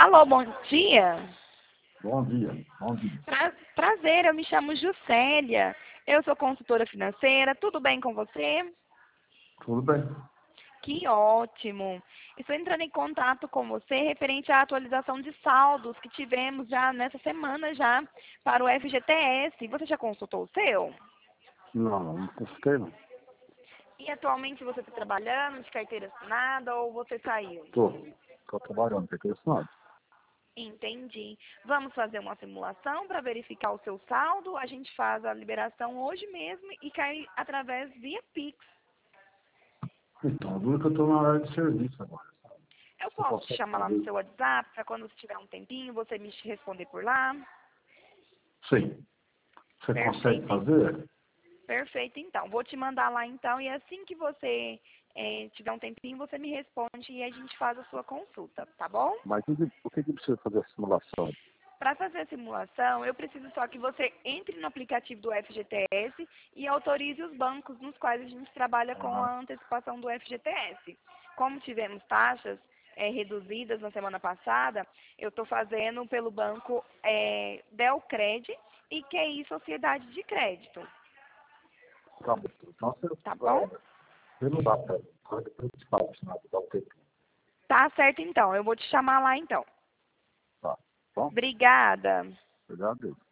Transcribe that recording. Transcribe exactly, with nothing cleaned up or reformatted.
Alô, bom dia. Bom dia, bom dia. Pra- prazer, eu me chamo Juscelia. Eu sou consultora financeira. Tudo bem com você? Tudo bem? Que ótimo. Estou entrando em contato com você referente à atualização de saldos que tivemos já nessa semana já para o F G T S. Você já consultou o seu? Não, não, não consultei não. E atualmente você está trabalhando de carteira assinada ou você saiu? Tô, tô trabalhando, tem que assinado. Entendi. Vamos fazer uma simulação para verificar o seu saldo. A gente faz a liberação hoje mesmo e cai através via Pix. Então, dura que eu tô na área de serviço agora. Eu Você posso te consegue chamar lá no fazer? seu WhatsApp para quando você tiver um tempinho você me responder por lá? Sim. Você consegue Perfeito. fazer? Perfeito, então. Vou te mandar lá então e assim que você eh, tiver um tempinho você me responde e a gente faz a sua consulta, tá bom? Mas o que, o que que precisa fazer a simulação? Para fazer a simulação, eu preciso só que você entre no aplicativo do F G T S e autorize os bancos nos quais a gente trabalha com Ah, a antecipação do F G T S. Como tivemos taxas eh, reduzidas na semana passada, eu estou fazendo pelo banco eh, Delcred e Q I Sociedade de Crédito, tá bom. Então, você, tá bom? você não dá pra pra depois de falar, senão dá o tempo. Tá certo então, eu vou te chamar lá então. Tá bom? Obrigada. Obrigado.